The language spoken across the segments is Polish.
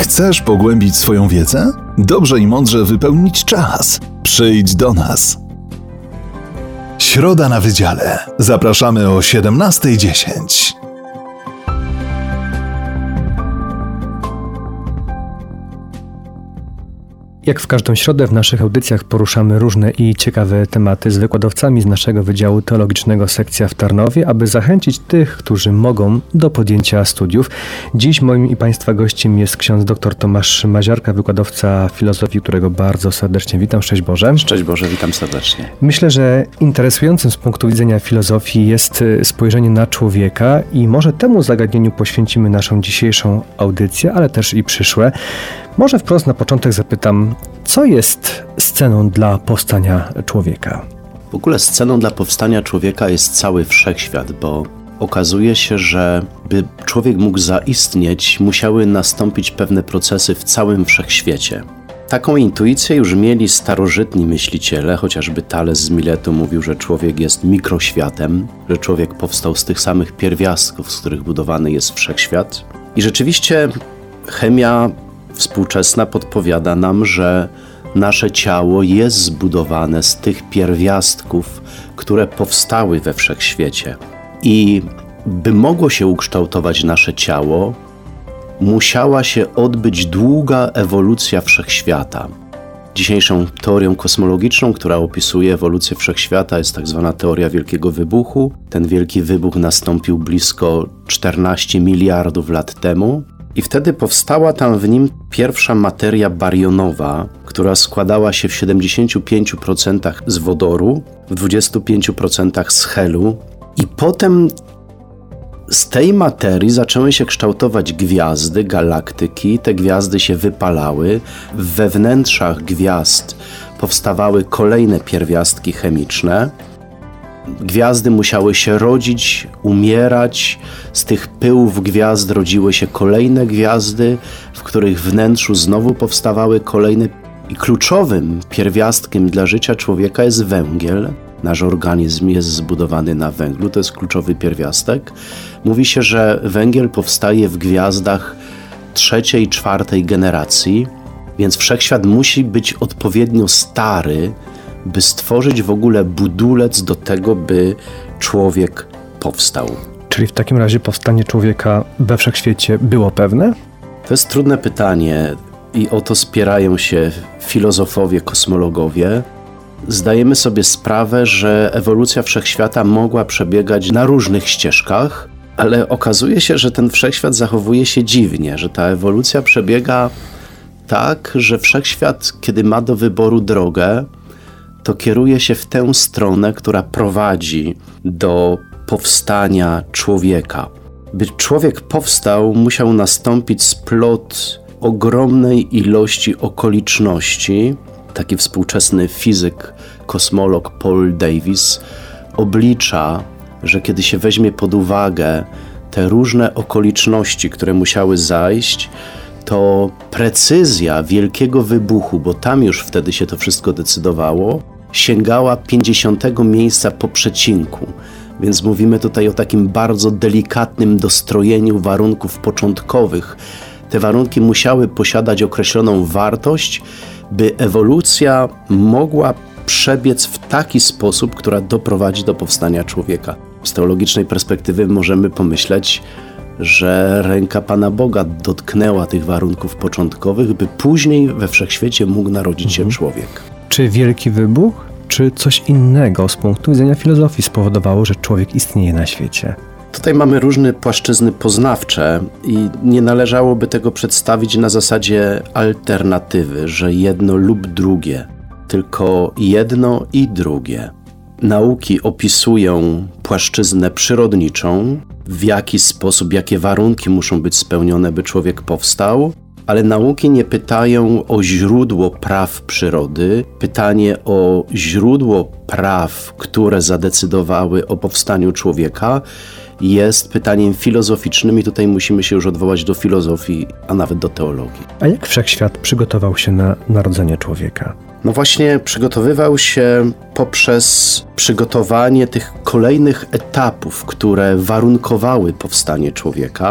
Chcesz pogłębić swoją wiedzę? Dobrze i mądrze wypełnić czas. Przyjdź do nas. Środa na Wydziale. Zapraszamy o 17:10. Jak w każdą środę w naszych audycjach poruszamy różne i ciekawe tematy z wykładowcami z naszego Wydziału Teologicznego Sekcja w Tarnowie, aby zachęcić tych, którzy mogą, do podjęcia studiów. Dziś moim i Państwa gościem jest ksiądz dr Tomasz Maziarka, wykładowca filozofii, którego bardzo serdecznie witam. Szczęść Boże. Szczęść Boże, witam serdecznie. Myślę, że interesującym z punktu widzenia filozofii jest spojrzenie na człowieka i może temu zagadnieniu poświęcimy naszą dzisiejszą audycję, ale też i przyszłe. Może wprost na początek zapytam, co jest sceną dla powstania człowieka? W ogóle sceną dla powstania człowieka jest cały wszechświat, bo okazuje się, że by człowiek mógł zaistnieć, musiały nastąpić pewne procesy w całym wszechświecie. Taką intuicję już mieli starożytni myśliciele, chociażby Thales z Miletu mówił, że człowiek jest mikroświatem, że człowiek powstał z tych samych pierwiastków, z których budowany jest wszechświat. I rzeczywiście chemia współczesna podpowiada nam, że nasze ciało jest zbudowane z tych pierwiastków, które powstały we wszechświecie. I by mogło się ukształtować nasze ciało, musiała się odbyć długa ewolucja wszechświata. Dzisiejszą teorią kosmologiczną, która opisuje ewolucję wszechświata, jest tak zwana teoria Wielkiego Wybuchu. Ten Wielki Wybuch nastąpił blisko 14 miliardów lat temu. I wtedy powstała tam w nim pierwsza materia barionowa, która składała się w 75% z wodoru, w 25% z helu. I potem z tej materii zaczęły się kształtować gwiazdy, galaktyki. Te gwiazdy się wypalały. W wewnętrzach gwiazd powstawały kolejne pierwiastki chemiczne. Gwiazdy musiały się rodzić, umierać. Z tych pyłów gwiazd rodziły się kolejne gwiazdy, w których wnętrzu znowu powstawały kolejne. I kluczowym pierwiastkiem dla życia człowieka jest węgiel. Nasz organizm jest zbudowany na węglu, to jest kluczowy pierwiastek. Mówi się, że węgiel powstaje w gwiazdach 3. i 4. generacji, więc wszechświat musi być odpowiednio stary, by stworzyć w ogóle budulec do tego, by człowiek powstał. Czyli w takim razie powstanie człowieka we wszechświecie było pewne? To jest trudne pytanie i o to spierają się filozofowie, kosmologowie. Zdajemy sobie sprawę, że ewolucja wszechświata mogła przebiegać na różnych ścieżkach, ale okazuje się, że ten wszechświat zachowuje się dziwnie, że ta ewolucja przebiega tak, że wszechświat, kiedy ma do wyboru drogę, to kieruje się w tę stronę, która prowadzi do powstania człowieka. By człowiek powstał, musiał nastąpić splot ogromnej ilości okoliczności. Taki współczesny fizyk, kosmolog Paul Davies oblicza, że kiedy się weźmie pod uwagę te różne okoliczności, które musiały zajść, to precyzja Wielkiego Wybuchu, bo tam już wtedy się to wszystko decydowało, sięgała 50 miejsca po przecinku. Więc mówimy tutaj o takim bardzo delikatnym dostrojeniu warunków początkowych. Te warunki musiały posiadać określoną wartość, by ewolucja mogła przebiec w taki sposób, która doprowadzi do powstania człowieka. Z teologicznej perspektywy możemy pomyśleć, że ręka Pana Boga dotknęła tych warunków początkowych, by później we wszechświecie mógł narodzić się człowiek. Czy Wielki Wybuch, czy coś innego z punktu widzenia filozofii spowodowało, że człowiek istnieje na świecie? Tutaj mamy różne płaszczyzny poznawcze i nie należałoby tego przedstawić na zasadzie alternatywy, że jedno lub drugie, tylko jedno i drugie. Nauki opisują płaszczyznę przyrodniczą, w jaki sposób, jakie warunki muszą być spełnione, by człowiek powstał, ale nauki nie pytają o źródło praw przyrody. Pytanie o źródło praw, które zadecydowały o powstaniu człowieka, jest pytaniem filozoficznym i tutaj musimy się już odwołać do filozofii, a nawet do teologii. A jak wszechświat przygotował się na narodzenie człowieka? No właśnie przygotowywał się poprzez przygotowanie tych kolejnych etapów, które warunkowały powstanie człowieka.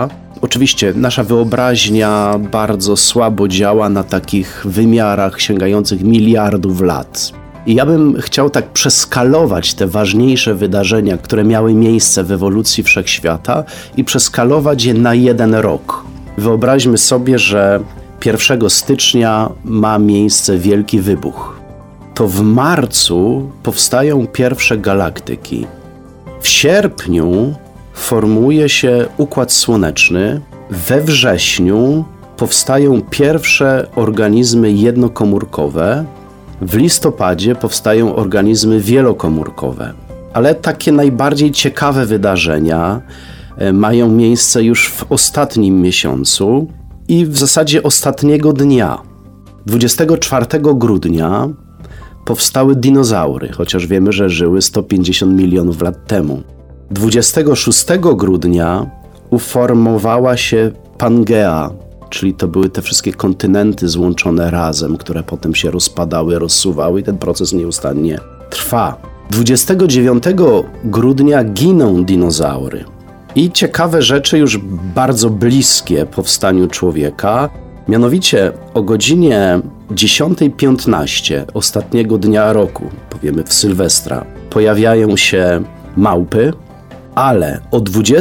Oczywiście nasza wyobraźnia bardzo słabo działa na takich wymiarach sięgających miliardów lat. I ja bym chciał tak przeskalować te ważniejsze wydarzenia, które miały miejsce w ewolucji wszechświata i przeskalować je na 1 rok. Wyobraźmy sobie, że 1 stycznia ma miejsce wielki wybuch. To w marcu powstają pierwsze galaktyki. W sierpniu formuje się Układ Słoneczny. We wrześniu powstają pierwsze organizmy jednokomórkowe. W listopadzie powstają organizmy wielokomórkowe. Ale takie najbardziej ciekawe wydarzenia mają miejsce już w ostatnim miesiącu i w zasadzie ostatniego dnia. 24 grudnia powstały dinozaury, chociaż wiemy, że żyły 150 milionów lat temu. 26 grudnia uformowała się Pangea, czyli to były te wszystkie kontynenty złączone razem, które potem się rozpadały, rozsuwały i ten proces nieustannie trwa. 29 grudnia giną dinozaury. I ciekawe rzeczy już bardzo bliskie powstaniu człowieka, mianowicie o godzinie 10:15 ostatniego dnia roku, powiemy w Sylwestra, pojawiają się małpy, ale o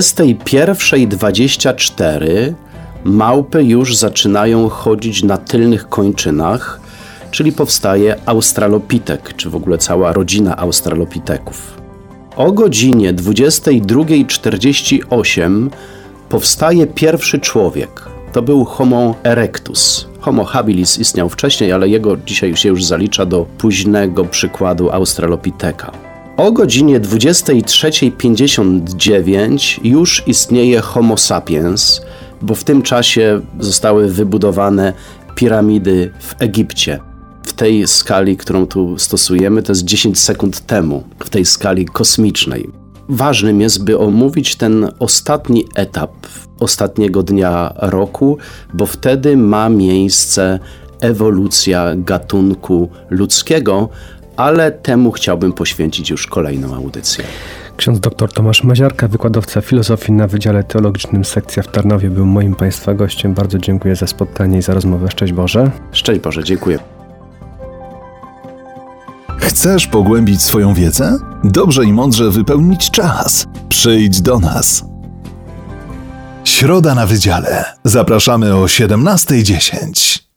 21:24 małpy już zaczynają chodzić na tylnych kończynach, czyli powstaje Australopitek, czy w ogóle cała rodzina Australopiteków. O godzinie 22:48 powstaje pierwszy człowiek. To był Homo erectus. Homo habilis istniał wcześniej, ale jego dzisiaj się już zalicza do późnego przykładu Australopiteka. O godzinie 23:59 już istnieje Homo sapiens, bo w tym czasie zostały wybudowane piramidy w Egipcie. W tej skali, którą tu stosujemy, to jest 10 sekund temu, w tej skali kosmicznej. Ważnym jest, by omówić ten ostatni etap ostatniego dnia roku, bo wtedy ma miejsce ewolucja gatunku ludzkiego, ale temu chciałbym poświęcić już kolejną audycję. Ksiądz dr Tomasz Maziarka, wykładowca filozofii na Wydziale Teologicznym Sekcja w Tarnowie, był moim Państwa gościem. Bardzo dziękuję za spotkanie i za rozmowę. Szczęść Boże. Szczęść Boże, dziękuję. Chcesz pogłębić swoją wiedzę? Dobrze i mądrze wypełnić czas. Przyjdź do nas. Środa na Wydziale. Zapraszamy o 17:10.